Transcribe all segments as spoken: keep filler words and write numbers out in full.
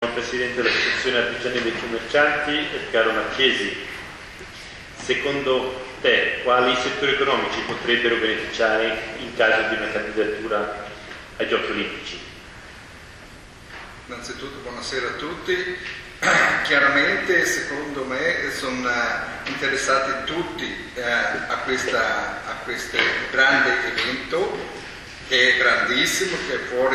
presidente dell'Associazione Artigiani dei Commercianti, caro Marchesi. Secondo te, quali settori economici potrebbero beneficiare in caso di una candidatura ai Giochi Olimpici? Innanzitutto buonasera a tutti. Chiaramente secondo me sono interessati tutti eh, a, questa, a questo grande evento che è grandissimo, che è fuori,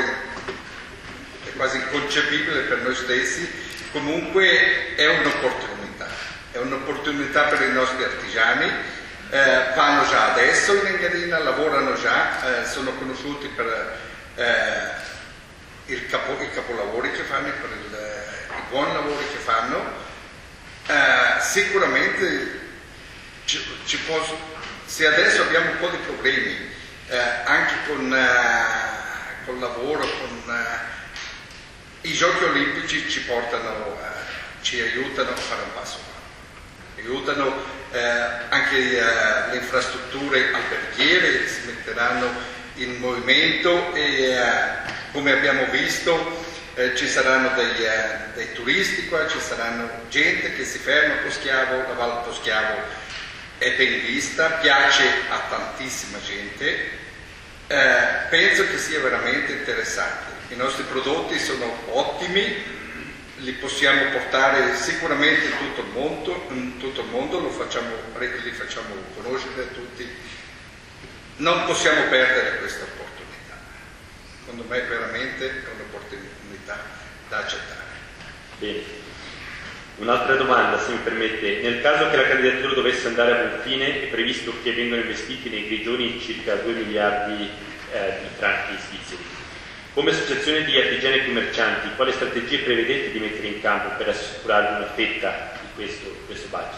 è quasi inconcepibile per noi stessi. Comunque è un'opportunità, è un'opportunità per i nostri artigiani, eh, vanno già adesso in Engadina, lavorano già, eh, sono conosciuti per eh, il capo, i capolavori che fanno, per il, i buoni lavori che fanno. Eh, sicuramente ci, ci può, se adesso abbiamo un po' di problemi eh, anche con eh, col lavoro, con eh, i Giochi Olimpici ci portano, eh, ci aiutano a fare un passo avanti, aiutano eh, anche eh, le infrastrutture alberghiere si metteranno in movimento e eh, come abbiamo visto eh, ci saranno dei, eh, dei turisti qua, ci saranno gente che si ferma a Poschiavo, la Val Poschiavo è ben vista, piace a tantissima gente, eh, penso che sia veramente interessante. I nostri prodotti sono ottimi, li possiamo portare sicuramente in tutto il mondo, in tutto il mondo lo facciamo, li facciamo conoscere a tutti. Non possiamo perdere questa opportunità. Secondo me veramente è un'opportunità da accettare. Bene. Un'altra domanda, se mi permette. Nel caso che la candidatura dovesse andare a buon fine, è previsto che vengano investiti nei grigioni circa due miliardi eh, di franchi svizzeri. Come associazione di artigiani e commercianti, quali strategie prevedete di mettere in campo per assicurarvi una fetta di questo, questo budget?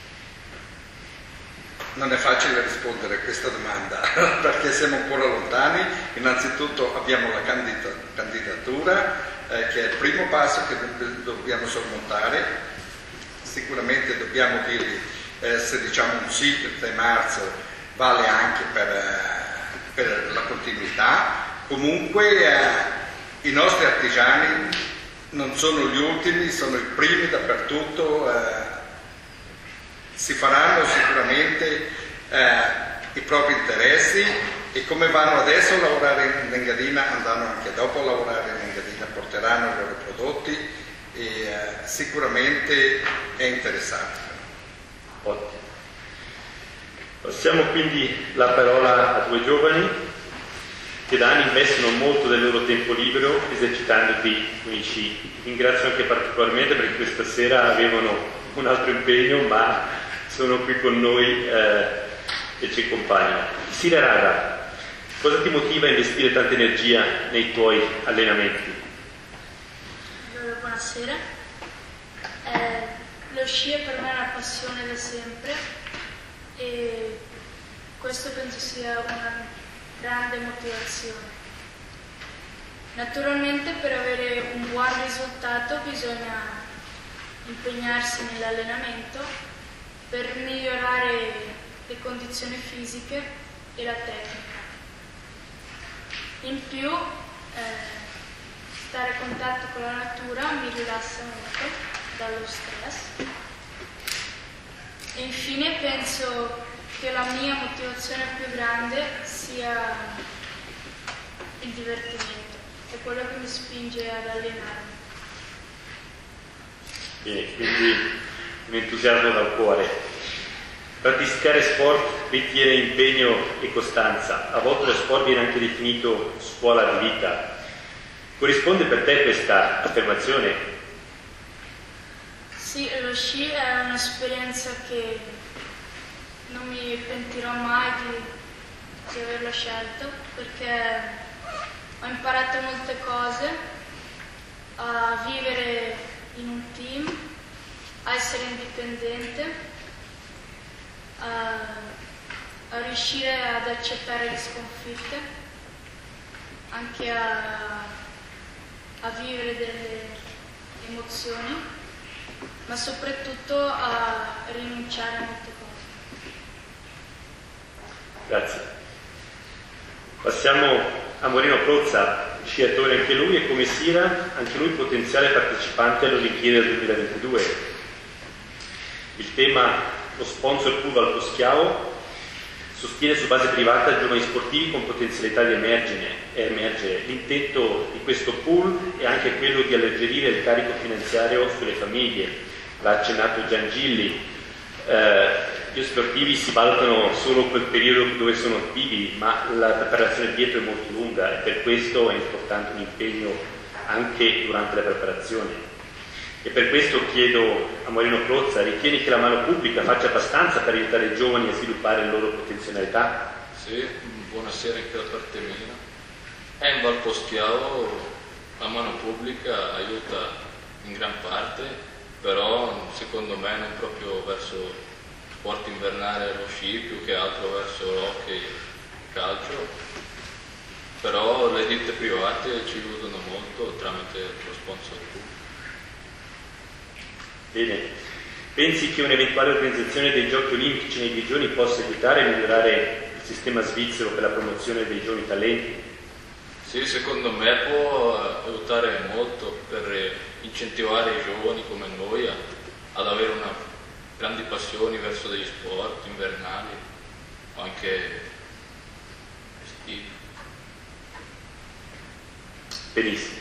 Non è facile rispondere a questa domanda perché siamo ancora lontani. Innanzitutto abbiamo la candidatura eh, che è il primo passo che dobbiamo sormontare. Sicuramente dobbiamo dirgli eh, se diciamo un sì il tre marzo vale anche per, eh, per la continuità. Comunque eh, i nostri artigiani non sono gli ultimi, sono i primi dappertutto. Eh, si faranno sicuramente eh, i propri interessi e come vanno adesso a lavorare in Engadina andranno anche dopo a lavorare in Engadina, porteranno i loro prodotti e eh, sicuramente è interessante. Ottimo. Passiamo quindi la parola a due giovani che da anni investono molto del loro tempo libero esercitando qui con i sci. Ringrazio anche particolarmente perché questa sera avevano un altro impegno, ma sono qui con noi eh, e ci accompagnano. Sira Rara, cosa ti motiva a investire tanta energia nei tuoi allenamenti? Allora, buonasera. Eh, lo sci è per me una passione da sempre e questo penso sia una grande motivazione. Naturalmente per avere un buon risultato bisogna impegnarsi nell'allenamento per migliorare le condizioni fisiche e la tecnica. In più, eh, stare a contatto con la natura mi rilassa molto dallo stress. E infine penso che la mia motivazione più grande sia il divertimento, è quello che mi spinge ad allenarmi. Bene, quindi un entusiasmo dal cuore. Praticare sport richiede impegno e costanza. A volte lo sport viene anche definito scuola di vita. Corrisponde per te questa affermazione? Sì, lo sci è un'esperienza che non mi pentirò mai di, di averlo scelto perché ho imparato molte cose, a vivere in un team, a essere indipendente, a, a riuscire ad accettare le sconfitte, anche a, a vivere delle emozioni, ma soprattutto a rinunciare a molte cose. Grazie. Passiamo a Moreno Prozza. sciatore anche lui, e come Sira, anche lui potenziale partecipante alle Olimpiadi del duemilaventidue. Il tema, lo sponsor Pool Val Poschiavo, sostiene su base privata giovani sportivi con potenzialità di emergere. L'intento di questo pool è anche quello di alleggerire il carico finanziario sulle famiglie. L'ha accennato Giangilli. Eh, gli sportivi si valutano solo quel periodo dove sono attivi, ma la preparazione dietro è molto lunga e per questo è importante un impegno anche durante la preparazione. E per questo chiedo a Marino Crozza: ritieni che la mano pubblica faccia abbastanza per aiutare i giovani a sviluppare le loro potenzialità? Sì, buonasera anche da parte mia. E in Val Poschiavo la mano pubblica aiuta in gran parte, però secondo me non proprio verso sport invernale, lo sci, più che altro verso l'hockey e calcio. Però le ditte private ci aiutano molto tramite lo sponsor pubblico. Bene, pensi che un'eventuale organizzazione dei Giochi Olimpici nei Grigioni possa aiutare a migliorare il sistema svizzero per la promozione dei giovani talenti? Sì, secondo me può aiutare molto per incentivare i giovani come noi a, ad avere una grandi passioni verso degli sport invernali o anche estivi. Benissimo.